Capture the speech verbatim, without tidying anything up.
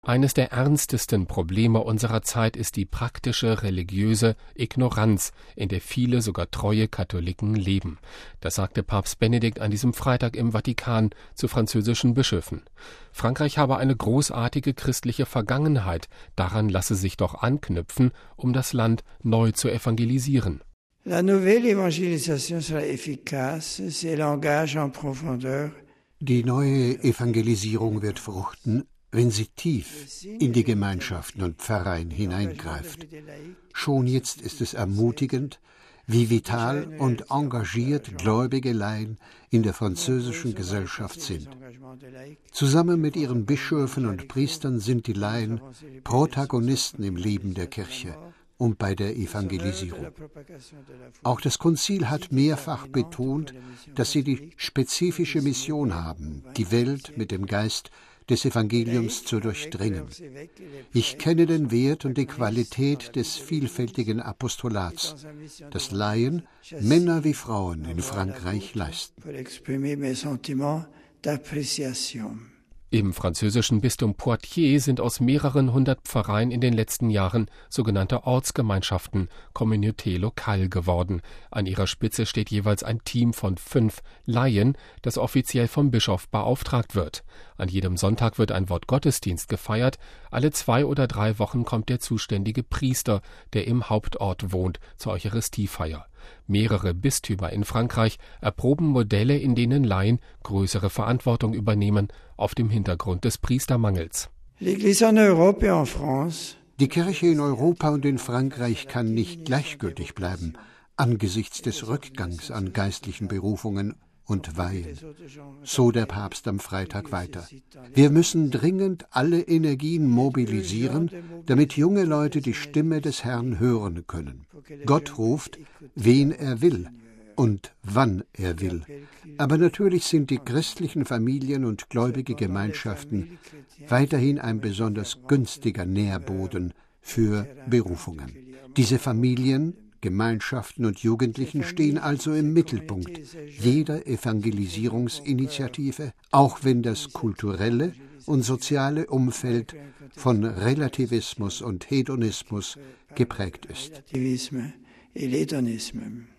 Eines der ernstesten Probleme unserer Zeit ist die praktische religiöse Ignoranz, in der viele, sogar treue Katholiken leben. Das sagte Papst Benedikt an diesem Freitag im Vatikan zu französischen Bischöfen. Frankreich habe eine großartige christliche Vergangenheit, daran lasse sich doch anknüpfen, um das Land neu zu evangelisieren. La nouvelle évangélisation sera efficace si elle engage en profondeur. Die neue Evangelisierung wird fruchten, wenn sie tief in die Gemeinschaften und Pfarreien hineingreift. Schon jetzt ist es ermutigend, wie vital und engagiert gläubige Laien in der französischen Gesellschaft sind. Zusammen mit ihren Bischöfen und Priestern sind die Laien Protagonisten im Leben der Kirche und bei der Evangelisierung. Auch das Konzil hat mehrfach betont, dass sie die spezifische Mission haben, die Welt mit dem Geist des Evangeliums zu durchdringen. Ich kenne den Wert und die Qualität des vielfältigen Apostolats, das Laien, Männer wie Frauen in Frankreich leisten. Im französischen Bistum Poitiers sind aus mehreren hundert Pfarreien in den letzten Jahren sogenannte Ortsgemeinschaften, Communauté locale geworden. An ihrer Spitze steht jeweils ein Team von fünf Laien, das offiziell vom Bischof beauftragt wird. An jedem Sonntag wird ein Wortgottesdienst gefeiert. Alle zwei oder drei Wochen kommt der zuständige Priester, der im Hauptort wohnt, zur Eucharistiefeier. Mehrere Bistümer in Frankreich erproben Modelle, in denen Laien größere Verantwortung übernehmen, auf dem Hintergrund des Priestermangels. Die Kirche in Europa und in Frankreich kann nicht gleichgültig bleiben, angesichts des Rückgangs an geistlichen Berufungen und Weihen. So der Papst am Freitag weiter. Wir müssen dringend alle Energien mobilisieren, damit junge Leute die Stimme des Herrn hören können. Gott ruft, wen er will und wann er will. Aber natürlich sind die christlichen Familien und gläubige Gemeinschaften weiterhin ein besonders günstiger Nährboden für Berufungen. Diese Familien, Gemeinschaften und Jugendlichen stehen also im Mittelpunkt jeder Evangelisierungsinitiative, auch wenn das kulturelle und soziale Umfeld von Relativismus und Hedonismus geprägt ist.